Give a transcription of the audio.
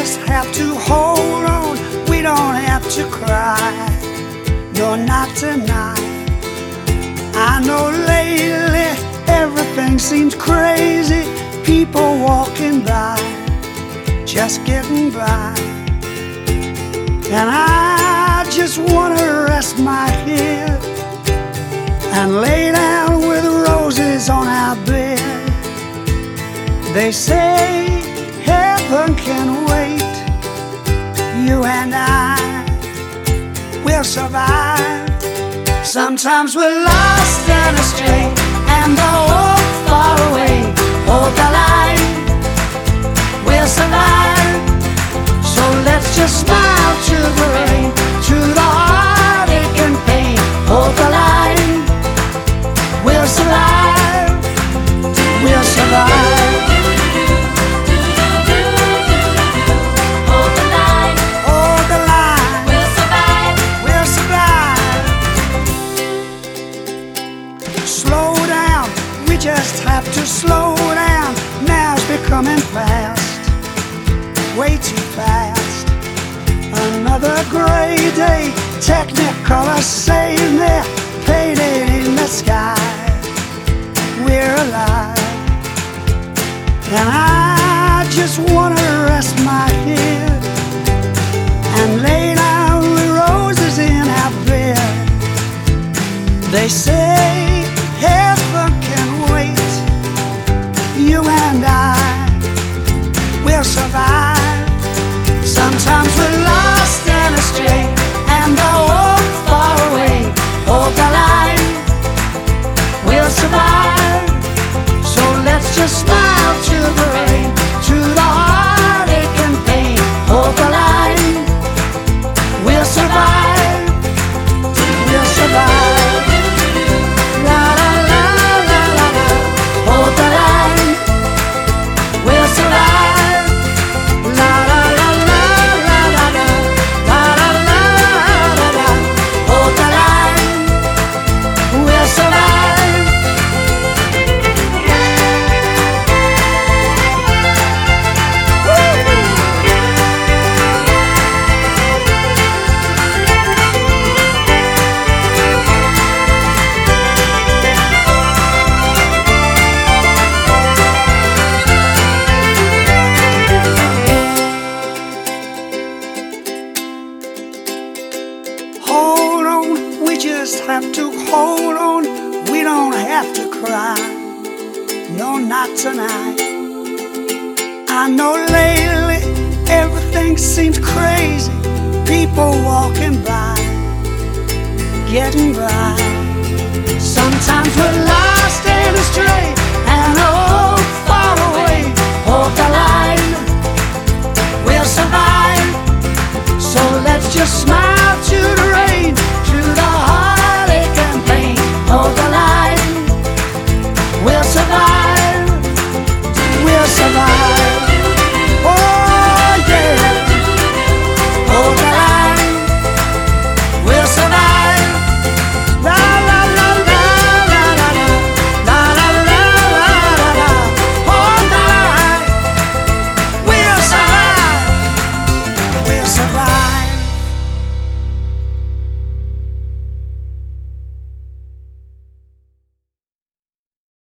just have to hold on. We don't have to cry, no, not tonight. I know lately everything seems crazy. People walking by, just getting by. And I just wanna rest my head and lay down with roses on our bed. They say heaven can wait. You and I will survive. Sometimes we're lost and astray, and the walk far away. Hold the line, we'll survive. So let's just smile to the rain, to the heartache and pain. Hold the line, we'll survive. We'll survive. Hold the line, Hold the line, we'll survive. we'll survive. Slow down, we just have to slow down. Now's becoming fast, way too fast. Another gray day, Technicolor saved me, faded in the sky. We're alive. And I just wanna rest my head and lay down the roses in our bed. They say heaven can wait. You and I will survive. Sometimes we're lost and astray, and the walk far away. Hold the line, we'll survive. So let's just smile to the rain, to the heartache and pain. Hold the line, we'll survive. We'll survive. La la la la la la. Hold the line, we'll survive. La la la la la la la. La la la la la. Hold the line, we'll survive. Hold on, we just have to hold on. We don't have to cry, no, not tonight. I know lately everything seems crazy. People walking by, getting by. Sometimes we're